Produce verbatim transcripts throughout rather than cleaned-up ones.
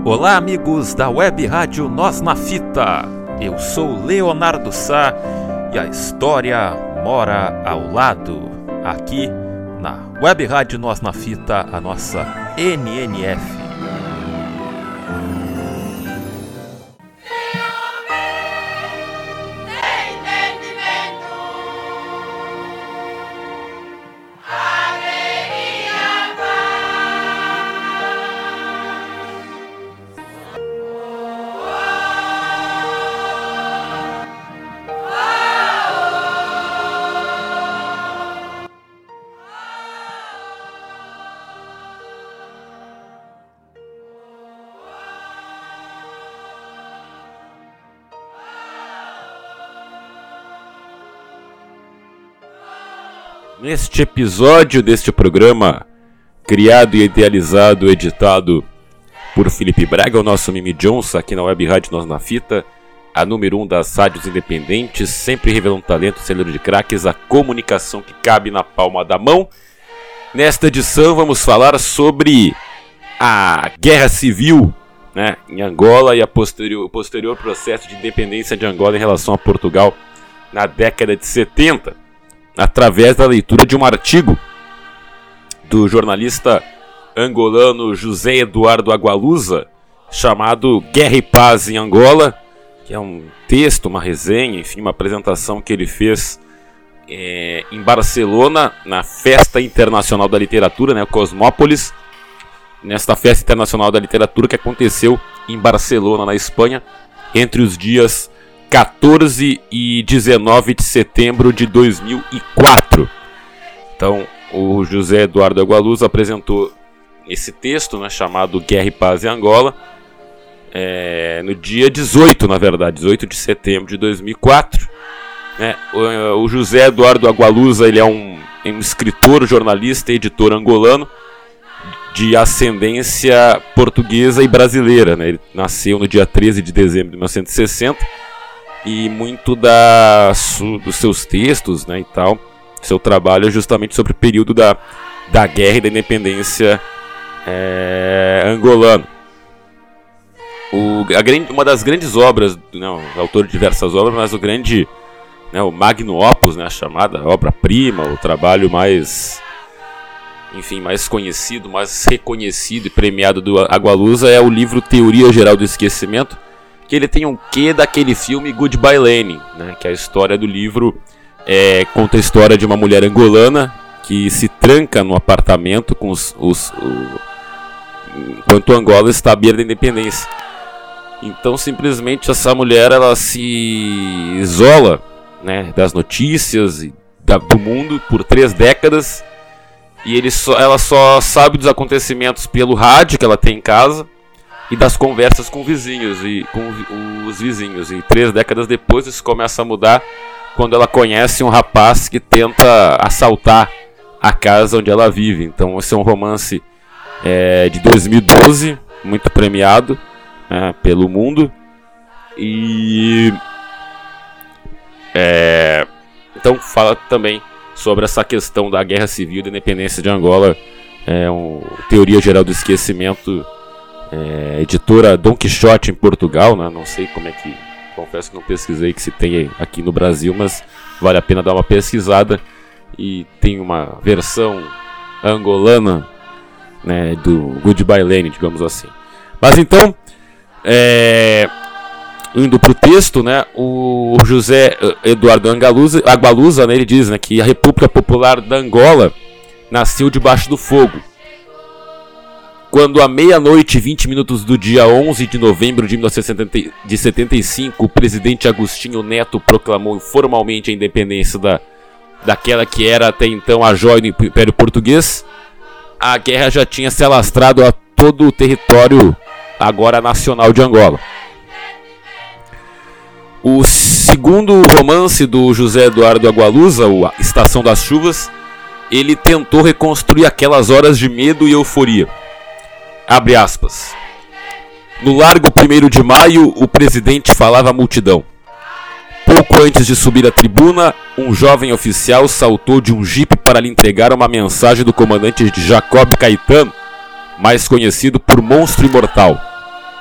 Olá, amigos da Web Rádio Nós na Fita. Eu sou Leonardo Sá e a história mora ao lado. Aqui na Web Rádio Nós na Fita, a nossa N N F. Neste episódio deste programa, criado e idealizado, editado por Felipe Braga, o nosso Mimi Johnson, aqui na Web Rádio Nós na Fita, a número um das rádios independentes, sempre revelando talento, celeiro de craques, a comunicação que cabe na palma da mão. Nesta edição vamos falar sobre a Guerra Civil, né, em Angola e a posterior, o posterior processo de independência de Angola em relação a Portugal na década de setenta. Através da leitura de um artigo do jornalista angolano José Eduardo Agualusa, chamado Guerra e Paz em Angola, que é um texto, uma resenha, enfim, uma apresentação que ele fez é, em Barcelona, na Festa Internacional da Literatura, né, Cosmópolis, nesta Festa Internacional da Literatura que aconteceu em Barcelona, na Espanha, entre os dias quatorze e dezenove de setembro de dois mil e quatro. Então, o José Eduardo Agualusa apresentou esse texto, né, chamado Guerra e Paz em Angola, é, no dia dezoito, na verdade, dezoito de setembro de dois mil e quatro. Né, o, o José Eduardo Agualusa, ele é um, um escritor, jornalista e editor angolano de ascendência portuguesa e brasileira. Né, ele nasceu no dia treze de dezembro de mil novecentos e sessenta. E muito da, su, dos seus textos, né, e tal, seu trabalho é justamente sobre o período da, da guerra e da independência é, angolana. O, a, uma das grandes obras, não, autor de diversas obras, mas o grande, né, o Magnum Opus, né, a chamada obra-prima, o trabalho mais, enfim, mais conhecido, mais reconhecido e premiado do Agualusa é o livro Teoria Geral do Esquecimento, que ele tem um quê daquele filme Goodbye Lenin, né, que é a história do livro, é, conta a história de uma mulher angolana que se tranca no apartamento com os, os, o, enquanto Angola está à beira da independência. Então simplesmente essa mulher ela se isola, né, das notícias e da, do mundo por três décadas e ele só, ela só sabe dos acontecimentos pelo rádio que ela tem em casa e das conversas com vizinhos e com os vizinhos. E três décadas depois isso começa a mudar quando ela conhece um rapaz que tenta assaltar a casa onde ela vive. Então esse é um romance é, de dois mil e doze, muito premiado, né, pelo mundo. E é, então fala também sobre essa questão da guerra civil e da independência de Angola. É uma teoria geral do esquecimento. É, editora Dom Quixote em Portugal, né? Não sei como é que, confesso que não pesquisei que se tem aqui no Brasil, mas vale a pena dar uma pesquisada. E tem uma versão angolana, né, do Goodbye Lenin, digamos assim. Mas então, é, indo para o texto, né, o José Eduardo Agualusa, Agualusa, né, ele diz, né, que a República Popular da Angola nasceu debaixo do fogo. Quando à meia-noite e vinte minutos do dia onze de novembro de mil novecentos e setenta e cinco, o presidente Agostinho Neto proclamou formalmente a independência da, daquela que era até então a joia do Império Português, a guerra já tinha se alastrado a todo o território agora nacional de Angola. O segundo romance do José Eduardo Agualusa, o Estação das Chuvas, ele tentou reconstruir aquelas horas de medo e euforia. Abre aspas. No largo primeiro de maio, o presidente falava à multidão. Pouco antes de subir à tribuna, um jovem oficial saltou de um jipe para lhe entregar uma mensagem do comandante Jacob Caetano, mais conhecido por Monstro Imortal.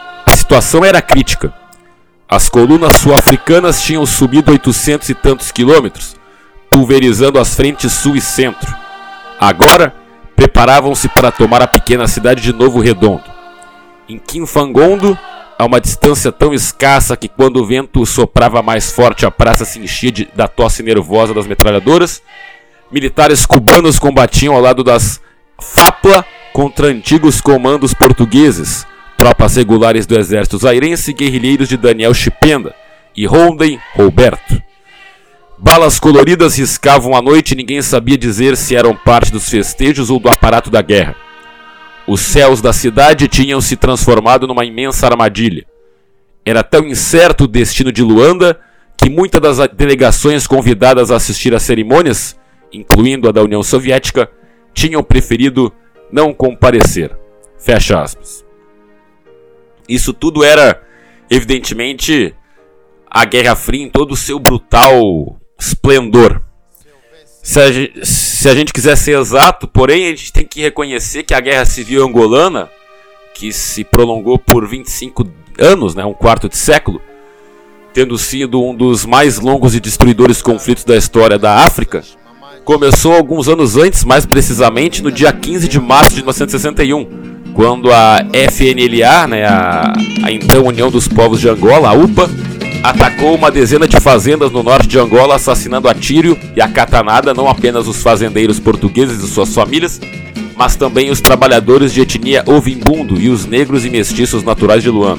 situação era crítica. As colunas sul-africanas tinham subido oitocentos e tantos quilômetros, pulverizando as frentes sul e centro. Agora, preparavam-se para tomar a pequena cidade de Novo Redondo. Em Kimfangondo, a uma distância tão escassa que quando o vento soprava mais forte a praça se enchia de, da tosse nervosa das metralhadoras, militares cubanos combatiam ao lado das FAPLA contra antigos comandos portugueses, tropas regulares do exército zairense e guerrilheiros de Daniel Chipenda e Rondem Roberto. Balas coloridas riscavam a noite e ninguém sabia dizer se eram parte dos festejos ou do aparato da guerra. Os céus da cidade tinham se transformado numa imensa armadilha. Era tão incerto o destino de Luanda que muitas das delegações convidadas a assistir às cerimônias, incluindo a da União Soviética, tinham preferido não comparecer. Fecha aspas. Isso tudo era, evidentemente, a Guerra Fria em todo o seu brutal esplendor. Se a, gente, se a gente quiser ser exato, porém, a gente tem que reconhecer que a Guerra Civil Angolana, que se prolongou por vinte e cinco anos, né, um quarto de século, tendo sido um dos mais longos e destruidores conflitos da história da África, começou alguns anos antes, mais precisamente no dia quinze de março de mil novecentos e sessenta e um, quando a F N L A, né, a, a então União dos Povos de Angola, a U P A, atacou uma dezena de fazendas no norte de Angola, assassinando a tiro e a catanada não apenas os fazendeiros portugueses e suas famílias, mas também os trabalhadores de etnia Ovimbundo e os negros e mestiços naturais de Luanda.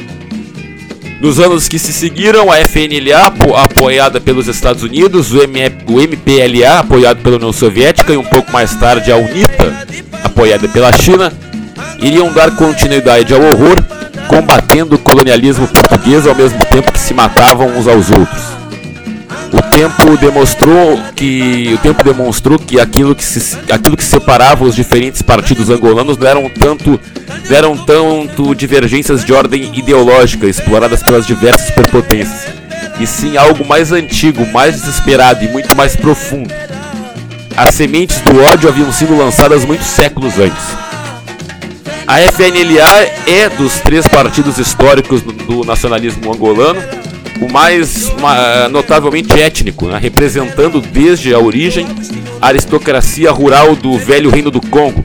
Nos anos que se seguiram, a F N L A, apoiada pelos Estados Unidos, o M P L A, apoiado pela União Soviética, e um pouco mais tarde a UNITA, apoiada pela China, iriam dar continuidade ao horror, combatendo o colonialismo português ao mesmo tempo que se matavam uns aos outros. O tempo demonstrou que, o tempo demonstrou que, aquilo, que se, aquilo que separava os diferentes partidos angolanos não eram tanto, não eram tanto divergências de ordem ideológica exploradas pelas diversas superpotências, e sim algo mais antigo, mais desesperado e muito mais profundo. As sementes do ódio haviam sido lançadas muitos séculos antes. A F N L A é dos três partidos históricos do nacionalismo angolano o mais notavelmente étnico, né, representando desde a origem a aristocracia rural do velho Reino do Congo.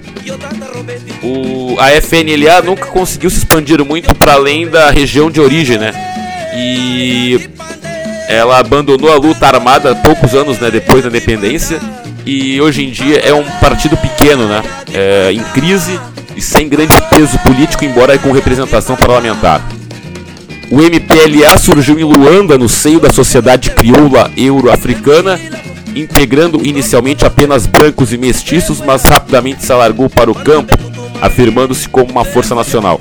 O, a F N L A nunca conseguiu se expandir muito para além da região de origem, né, e ela abandonou a luta armada poucos anos, né, depois da independência, e hoje em dia é um partido pequeno, né, é, em crise e sem grande peso político, embora com representação parlamentar. O M P L A surgiu em Luanda no seio da sociedade crioula euro-africana, integrando inicialmente apenas brancos e mestiços, mas rapidamente se alargou para o campo, afirmando-se como uma força nacional.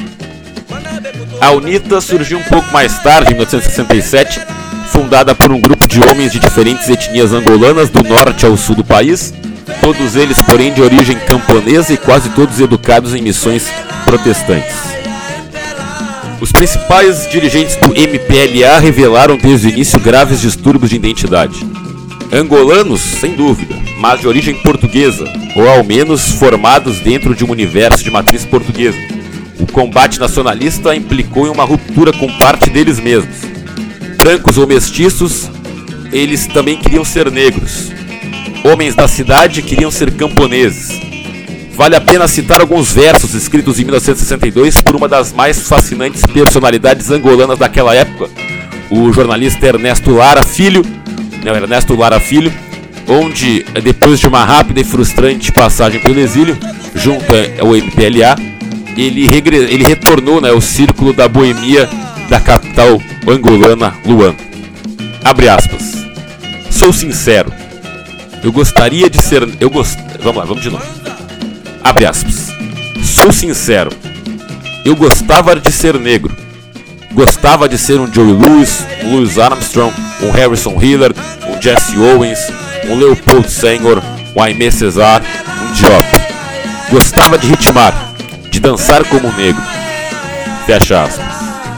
A UNITA surgiu um pouco mais tarde, em mil novecentos e sessenta e sete, fundada por um grupo de homens de diferentes etnias angolanas do norte ao sul do país, todos eles, porém, de origem camponesa e quase todos educados em missões protestantes. Os principais dirigentes do M P L A revelaram desde o início graves distúrbios de identidade. Angolanos, sem dúvida, mas de origem portuguesa, ou ao menos formados dentro de um universo de matriz portuguesa. O combate nacionalista implicou em uma ruptura com parte deles mesmos. Brancos ou mestiços, eles também queriam ser negros. Homens da cidade queriam ser camponeses. Vale a pena citar alguns versos escritos em mil novecentos e sessenta e dois por uma das mais fascinantes personalidades angolanas daquela época, o jornalista Ernesto Lara Filho, não, Ernesto Lara Filho, onde, depois de uma rápida e frustrante passagem pelo exílio, junto ao M P L A, ele, regre... ele retornou, né, ao círculo da boemia da capital angolana, Luanda. Abre aspas. Sou sincero. Eu gostaria de ser... Eu gost... Vamos lá, vamos de novo. Abre aspas. Sou sincero. Eu gostava de ser negro. Gostava de ser um Joey Lewis, um Louis Armstrong, um Harrison Hillard, um Jesse Owens, um Leopold Senghor, um Aimé César, um Diop. Gostava de ritmar, de dançar como um negro. Fecha aspas.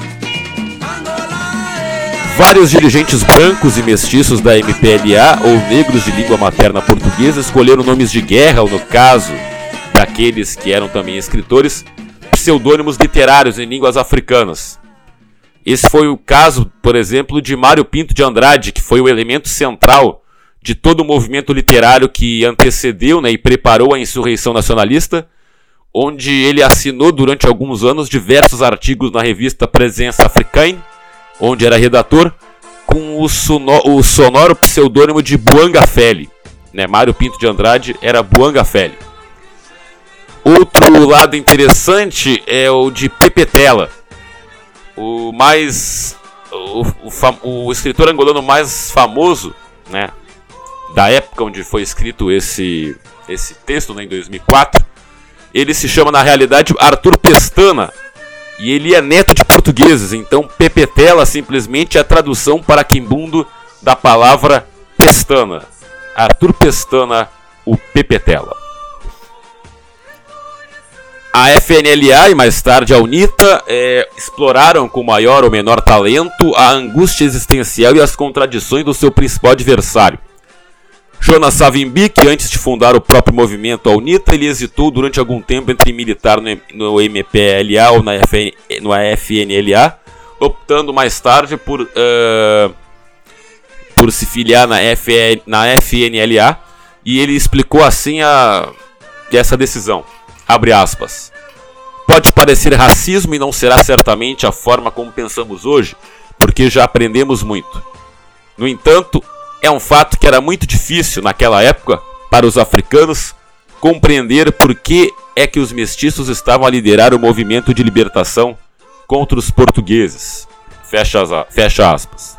Vários dirigentes brancos e mestiços da M P L A ou negros de língua materna portuguesa escolheram nomes de guerra, ou no caso daqueles que eram também escritores, pseudônimos literários em línguas africanas. Esse foi o caso, por exemplo, de Mário Pinto de Andrade, que foi o elemento central de todo o movimento literário que antecedeu, né, e preparou a insurreição nacionalista, onde ele assinou durante alguns anos diversos artigos na revista Presença Africaine, onde era redator, com o, sono, o sonoro pseudônimo de Buanga Fele. Né, Mário Pinto de Andrade era Buanga Fele. Outro lado interessante é o de Pepetela, o mais o, o, o escritor angolano mais famoso, né, da época onde foi escrito esse, esse texto, né, em dois mil e quatro. Ele se chama, na realidade, Arthur Pestana, e ele é neto de portugueses, então Pepetela simplesmente é a tradução para quimbundo da palavra pestana. Arthur Pestana, o Pepetela. A F N L A e mais tarde a UNITA é, exploraram com maior ou menor talento a angústia existencial e as contradições do seu principal adversário. Jonas Savimbi, que antes de fundar o próprio movimento, a UNITA, ele hesitou durante algum tempo entre militar no, no M P L A ou na, F, no F N L A, optando mais tarde por, uh, por se filiar na, F, na F N L A, e ele explicou assim a, essa decisão. Abre aspas. Pode parecer racismo e não será certamente a forma como pensamos hoje, porque já aprendemos muito. No entanto, é um fato que era muito difícil naquela época para os africanos compreender por que é que os mestiços estavam a liderar o movimento de libertação contra os portugueses. Fecha, fecha aspas.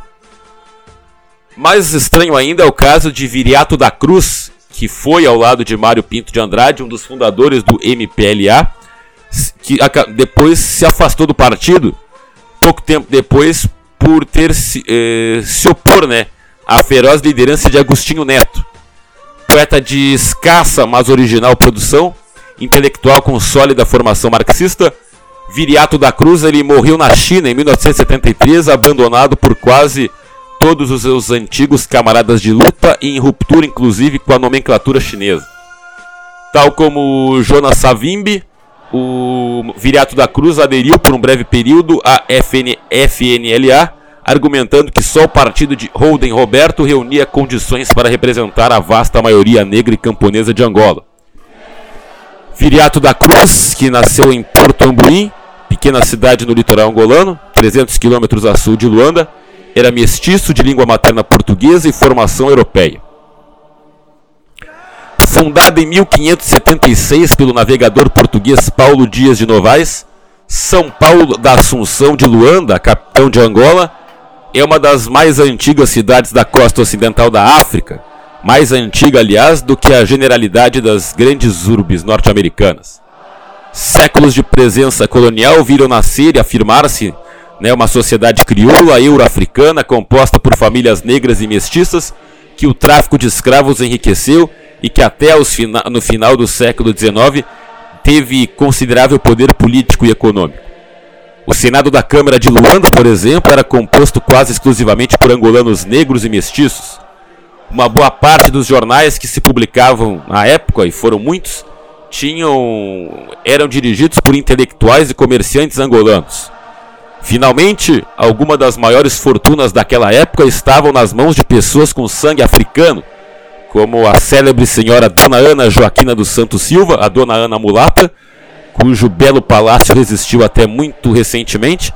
Mais estranho ainda é o caso de Viriato da Cruz, que foi ao lado de Mário Pinto de Andrade, um dos fundadores do M P L A, que depois se afastou do partido, pouco tempo depois, por ter se, eh, se opor, né, à feroz liderança de Agostinho Neto. Poeta de escassa, mas original produção, intelectual com sólida formação marxista, Viriato da Cruz ele morreu na China em mil novecentos e setenta e três, abandonado por quase todos os seus antigos camaradas de luta e em ruptura inclusive com a nomenclatura chinesa. Tal como Jonas Savimbi, o Viriato da Cruz aderiu por um breve período à F N L A, argumentando que só o partido de Holden Roberto reunia condições para representar a vasta maioria negra e camponesa de Angola. Viriato da Cruz, que nasceu em Porto Ambuim, pequena cidade no litoral angolano, trezentos quilômetros a sul de Luanda, era mestiço de língua materna portuguesa e formação europeia. Fundada em mil quinhentos e setenta e seis pelo navegador português Paulo Dias de Novaes, São Paulo da Assunção de Luanda, capitão de Angola, é uma das mais antigas cidades da costa ocidental da África, mais antiga, aliás, do que a generalidade das grandes urbes norte-americanas. Séculos de presença colonial viram nascer e afirmar-se, né, uma sociedade crioula euro-africana composta por famílias negras e mestiças que o tráfico de escravos enriqueceu e que até os fina- no final do século dezenove teve considerável poder político e econômico. O Senado da Câmara de Luanda, por exemplo, era composto quase exclusivamente por angolanos negros e mestiços. Uma boa parte dos jornais que se publicavam na época, e foram muitos, tinham, eram dirigidos por intelectuais e comerciantes angolanos. Finalmente, algumas das maiores fortunas daquela época estavam nas mãos de pessoas com sangue africano, como a célebre senhora Dona Ana Joaquina dos Santos Silva, a Dona Ana Mulata, cujo belo palácio resistiu até muito recentemente,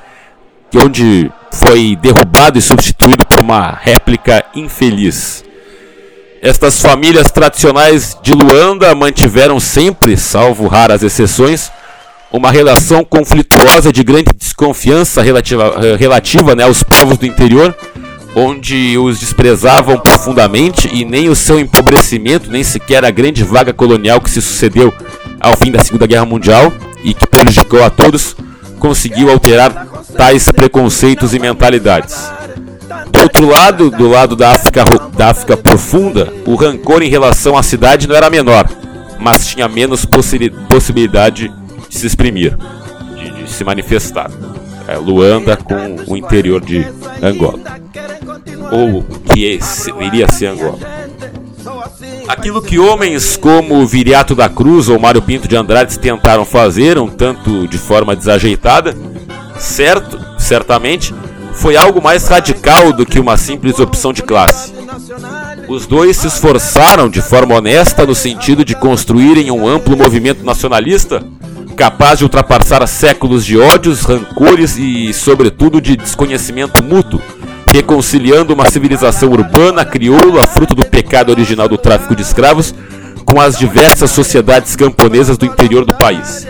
onde foi derrubado e substituído por uma réplica infeliz. Estas famílias tradicionais de Luanda mantiveram sempre, salvo raras exceções, uma relação conflituosa de grande desconfiança relativa, relativa né, aos povos do interior, onde os desprezavam profundamente e nem o seu empobrecimento, nem sequer a grande vaga colonial que se sucedeu ao fim da Segunda Guerra Mundial e que prejudicou a todos, conseguiu alterar tais preconceitos e mentalidades. Do outro lado, do lado da África, da África profunda, o rancor em relação à cidade não era menor, mas tinha menos possi- possibilidade de se exprimir, de, de se manifestar. É, Luanda com o interior de Angola, ou que é, iria ser Angola. Aquilo que homens como Viriato da Cruz ou Mário Pinto de Andrade tentaram fazer, um tanto de forma desajeitada, certo, certamente, foi algo mais radical do que uma simples opção de classe. Os dois se esforçaram de forma honesta no sentido de construírem um amplo movimento nacionalista capaz de ultrapassar séculos de ódios, rancores e, sobretudo, de desconhecimento mútuo, reconciliando uma civilização urbana, crioula, fruto do pecado original do tráfico de escravos, com as diversas sociedades camponesas do interior do país.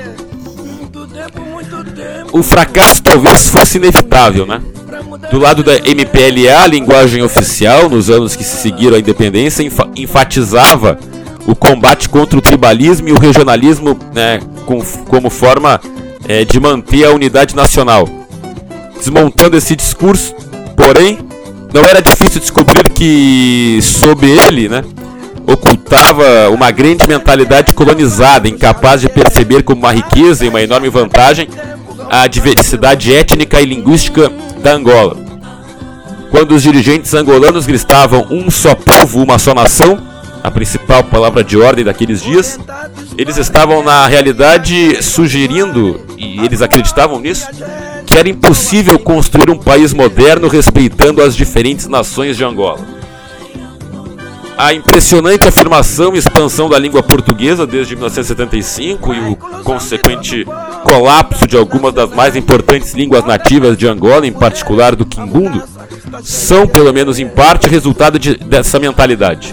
O fracasso talvez fosse inevitável, né? Do lado da M P L A, a linguagem oficial, nos anos que se seguiram à independência, enfa enfatizava o combate contra o tribalismo e o regionalismo, né, com, como forma é, de manter a unidade nacional. Desmontando esse discurso, porém, não era difícil descobrir que, sob ele, né, ocultava uma grande mentalidade colonizada, incapaz de perceber como uma riqueza e uma enorme vantagem a diversidade étnica e linguística da Angola. Quando os dirigentes angolanos gritavam um só povo, uma só nação, a principal palavra de ordem daqueles dias, eles estavam na realidade sugerindo, e eles acreditavam nisso, que era impossível construir um país moderno respeitando as diferentes nações de Angola. A impressionante afirmação e expansão da língua portuguesa desde mil novecentos e setenta e cinco e o consequente colapso de algumas das mais importantes línguas nativas de Angola, em particular do quimbundo, são, pelo menos em parte, resultado de, dessa mentalidade.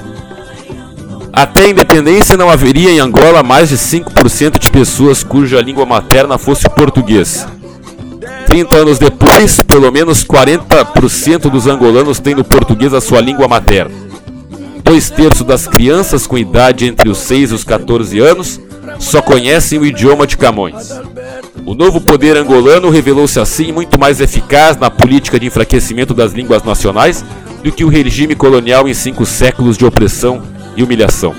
Até a independência não haveria em Angola mais de cinco por cento de pessoas cuja língua materna fosse o português. trinta anos depois, pelo menos quarenta por cento dos angolanos têm no português a sua língua materna. Dois terços das crianças com idade entre os seis e os quatorze anos só conhecem o idioma de Camões. O novo poder angolano revelou-se assim muito mais eficaz na política de enfraquecimento das línguas nacionais do que o regime colonial em cinco séculos de opressão e humilhação.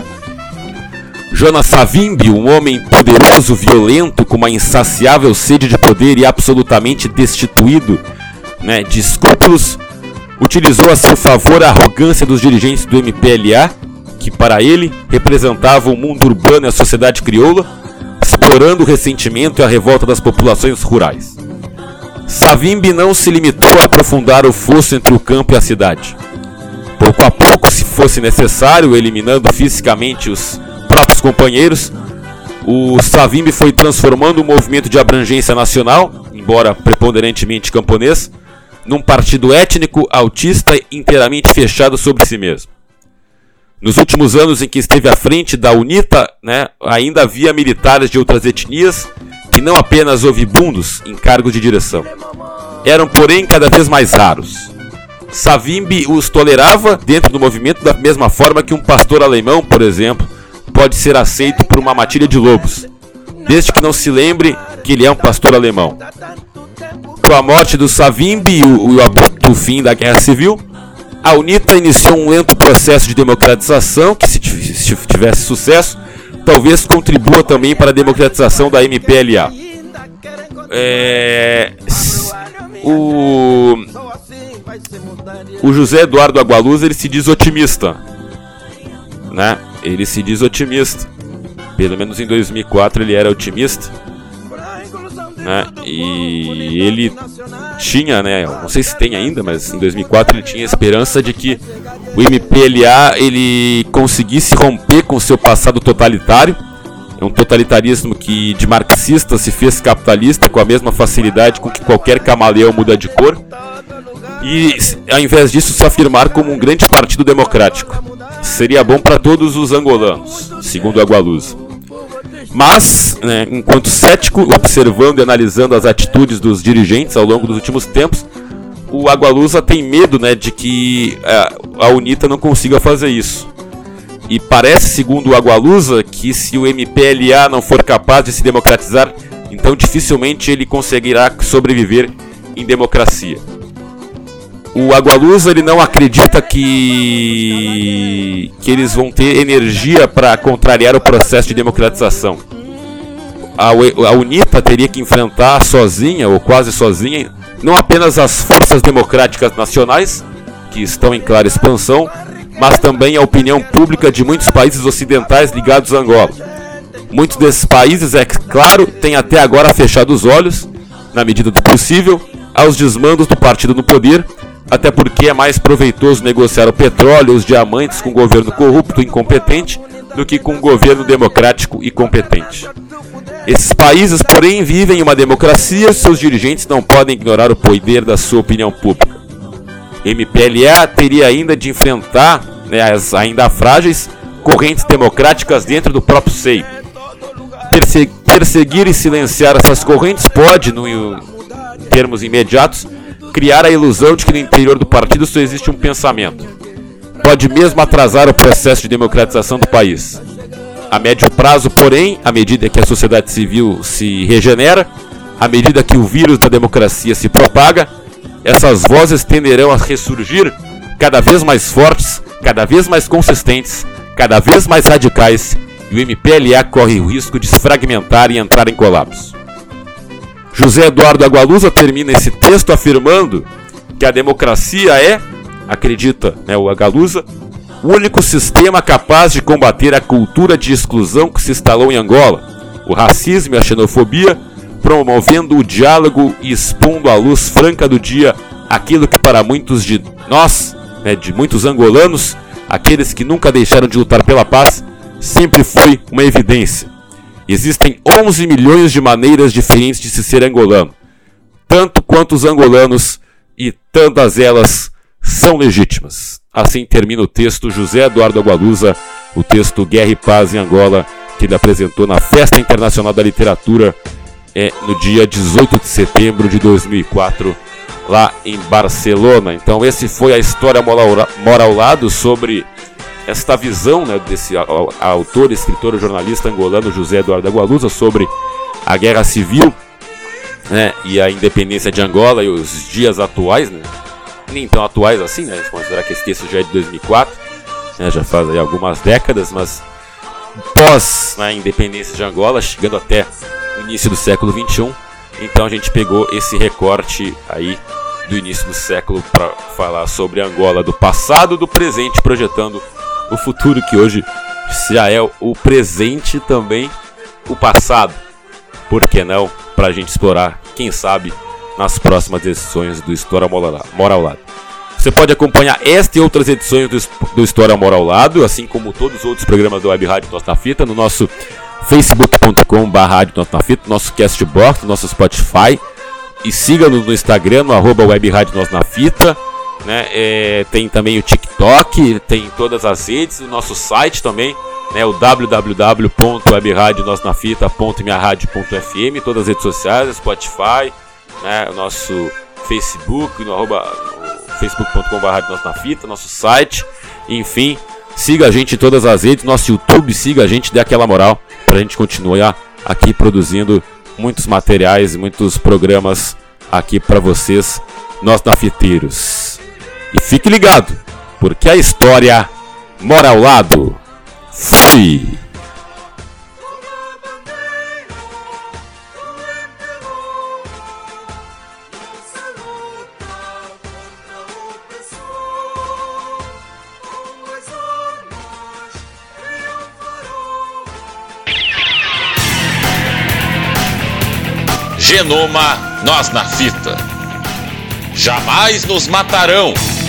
Jonas Savimbi, um homem poderoso, violento, com uma insaciável sede de poder e absolutamente destituído, né, de escrúpulos, utilizou a seu favor a arrogância dos dirigentes do M P L A, que para ele representavam o mundo urbano e a sociedade crioula, explorando o ressentimento e a revolta das populações rurais. Savimbi não se limitou a aprofundar o fosso entre o campo e a cidade. Pouco a pouco, se fosse necessário, eliminando fisicamente os próprios companheiros, o Savimbi foi transformando o movimento de abrangência nacional, embora preponderantemente camponês, num partido étnico, autista e inteiramente fechado sobre si mesmo. Nos últimos anos em que esteve à frente da UNITA, né, ainda havia militares de outras etnias que não apenas ovibundos em cargos de direção. Eram, porém, cada vez mais raros. Savimbi os tolerava dentro do movimento da mesma forma que um pastor alemão, por exemplo, pode ser aceito por uma matilha de lobos, desde que não se lembre que ele é um pastor alemão. Com a morte do Savimbi e o, o abrupto fim da Guerra Civil, a UNITA iniciou um lento processo de democratização que, se tivesse sucesso, talvez contribua também para a democratização da M P L A. É... O... o José Eduardo Agualusa, ele se diz otimista, né? Ele se diz otimista. Pelo menos em dois mil e quatro ele era otimista, né? E ele tinha, né? Não sei se tem ainda, mas em dois mil e quatro ele tinha a esperança de que o M P L A ele conseguisse romper com seu passado totalitário. É um totalitarismo que de marxista se fez capitalista com a mesma facilidade com que qualquer camaleão muda de cor. E ao invés disso se afirmar como um grande partido democrático. Seria bom para todos os angolanos, segundo Agualusa. Mas, né, enquanto cético, observando e analisando as atitudes dos dirigentes ao longo dos últimos tempos, o Agualusa tem medo, né, de que a, a UNITA não consiga fazer isso. E parece, segundo o Agualusa, que se o M P L A não for capaz de se democratizar, então dificilmente ele conseguirá sobreviver em democracia. O Agualusa ele não acredita que, que eles vão ter energia para contrariar o processo de democratização. A, a UNITA teria que enfrentar sozinha, ou quase sozinha, não apenas as forças democráticas nacionais, que estão em clara expansão, mas também a opinião pública de muitos países ocidentais ligados a Angola. Muitos desses países, é claro, têm até agora fechado os olhos, na medida do possível, aos desmandos do partido no poder, até porque é mais proveitoso negociar o petróleo e os diamantes com um governo corrupto e incompetente do que com um governo democrático e competente. Esses países, porém, vivem em uma democracia e seus dirigentes não podem ignorar o poder da sua opinião pública. O M P L A teria ainda de enfrentar, né, as ainda frágeis correntes democráticas dentro do próprio seio. Perse- perseguir e silenciar essas correntes pode, no, em termos imediatos, criar a ilusão de que no interior do partido só existe um pensamento. Pode mesmo atrasar o processo de democratização do país. A médio prazo, porém, à medida que a sociedade civil se regenera, à medida que o vírus da democracia se propaga, essas vozes tenderão a ressurgir cada vez mais fortes, cada vez mais consistentes, cada vez mais radicais, e o M P L A corre o risco de se fragmentar e entrar em colapso. José Eduardo Agualusa termina esse texto afirmando que a democracia é, acredita, né, o Agualusa, o único sistema capaz de combater a cultura de exclusão que se instalou em Angola, o racismo e a xenofobia, promovendo o diálogo e expondo à luz franca do dia aquilo que para muitos de nós, né, de muitos angolanos, aqueles que nunca deixaram de lutar pela paz, sempre foi uma evidência. Existem onze milhões de maneiras diferentes de se ser angolano, tanto quanto os angolanos, e tantas elas são legítimas. Assim termina o texto José Eduardo Agualusa, o texto Guerra e Paz em Angola, que ele apresentou na Festa Internacional da Literatura é, no dia dezoito de setembro de dois mil e quatro, lá em Barcelona. Então esse foi a história mora ao lado sobre esta visão, né, desse autor, escritor e jornalista angolano José Eduardo Agualusa sobre a guerra civil, né, e a independência de Angola e os dias atuais, né, nem tão atuais assim, né, se considerar que esse texto já é de dois mil e quatro, né, já faz aí algumas décadas, mas pós, né, a independência de Angola, chegando até o início do século vinte e um, então a gente pegou esse recorte aí do início do século para falar sobre Angola do passado, do presente, projetando o futuro, que hoje já é o presente também, o passado. Por que não? Para a gente explorar, quem sabe, nas próximas edições do História Mora ao Lado. Você pode acompanhar esta e outras edições do, do História Mora ao Lado, assim como todos os outros programas do Web Rádio Nós na Fita, no nosso facebook ponto com barra rádio Nós na Fita, nosso Castbox, no nosso Spotify. E siga-nos no Instagram, no arroba Web Rádio Nós na Fita. Né? É, tem também o TikTok, tem todas as redes, o nosso site também, né? O w w w ponto web rádio nós na fita ponto minha rádio ponto f m, todas as redes sociais, Spotify, né? O nosso Facebook, no, arroba, no facebook ponto com barra rádio nós na fita, nosso site, enfim, siga a gente em todas as redes, nosso YouTube, siga a gente, dê aquela moral pra gente continuar aqui produzindo muitos materiais, muitos programas aqui pra vocês, nós nafiteiros. E fique ligado, porque a história mora ao lado. Fui! Genoma Nós na Fita. Jamais nos matarão.